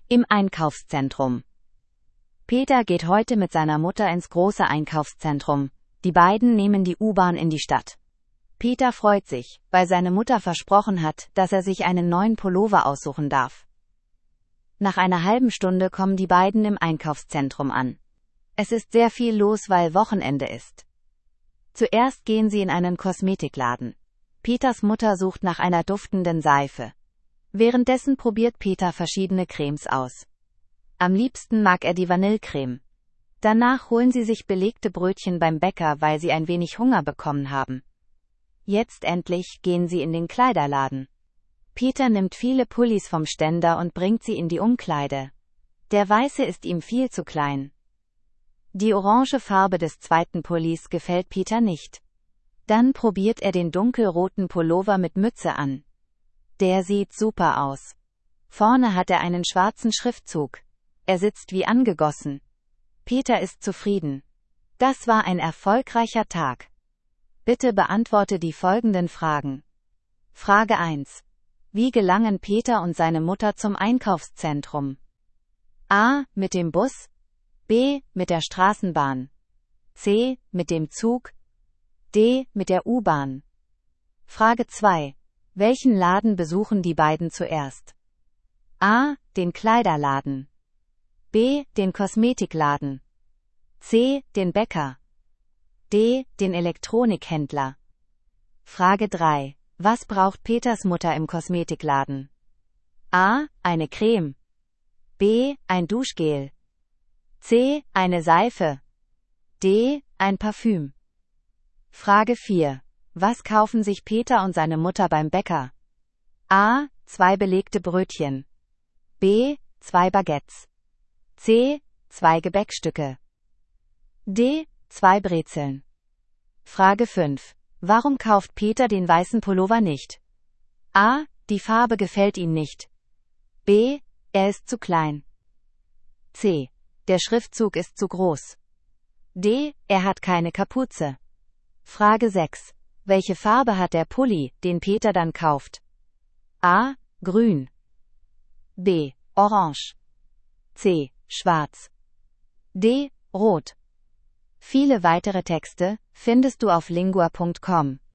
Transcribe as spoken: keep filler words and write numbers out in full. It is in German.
Im Einkaufszentrum. Peter geht heute mit seiner Mutter ins große Einkaufszentrum. Die beiden nehmen die U-Bahn in die Stadt. Peter freut sich, weil seine Mutter versprochen hat, dass er sich einen neuen Pullover aussuchen darf. Nach einer halben Stunde kommen die beiden im Einkaufszentrum an. Es ist sehr viel los, weil Wochenende ist. Zuerst gehen sie in einen Kosmetikladen. Peters Mutter sucht nach einer duftenden Seife. Währenddessen probiert Peter verschiedene Cremes aus. Am liebsten mag er die Vanillecreme. Danach holen sie sich belegte Brötchen beim Bäcker, weil sie ein wenig Hunger bekommen haben. Jetzt endlich gehen sie in den Kleiderladen. Peter nimmt viele Pullis vom Ständer und bringt sie in die Umkleide. Der weiße ist ihm viel zu klein. Die orange Farbe des zweiten Pullis gefällt Peter nicht. Dann probiert er den dunkelroten Pullover mit Mütze an. Der sieht super aus. Vorne hat er einen schwarzen Schriftzug. Er sitzt wie angegossen. Peter ist zufrieden. Das war ein erfolgreicher Tag. Bitte beantworte die folgenden Fragen. Frage eins. Wie gelangen Peter und seine Mutter zum Einkaufszentrum? A. Mit dem Bus. B. Mit der Straßenbahn. C. Mit dem Zug. D. Mit der U-Bahn. Frage zwei. Welchen Laden besuchen die beiden zuerst? A. Den Kleiderladen. B. Den Kosmetikladen. C. Den Bäcker. D. Den Elektronikhändler. Frage drei. Was braucht Peters Mutter im Kosmetikladen? A. Eine Creme. B. Ein Duschgel. C. Eine Seife. D. Ein Parfüm. Frage vier. Was kaufen sich Peter und seine Mutter beim Bäcker? A. Zwei belegte Brötchen. B. Zwei Baguettes. C. Zwei Gebäckstücke. D. Zwei Brezeln. Frage fünf. Warum kauft Peter den weißen Pullover nicht? A. Die Farbe gefällt ihm nicht. B. Er ist zu klein. C. Der Schriftzug ist zu groß. D. Er hat keine Kapuze. Frage sechs. Welche Farbe hat der Pulli, den Peter dann kauft? A. Grün. B. Orange. C. Schwarz. D. Rot. Viele weitere Texte findest du auf lingua punkt com.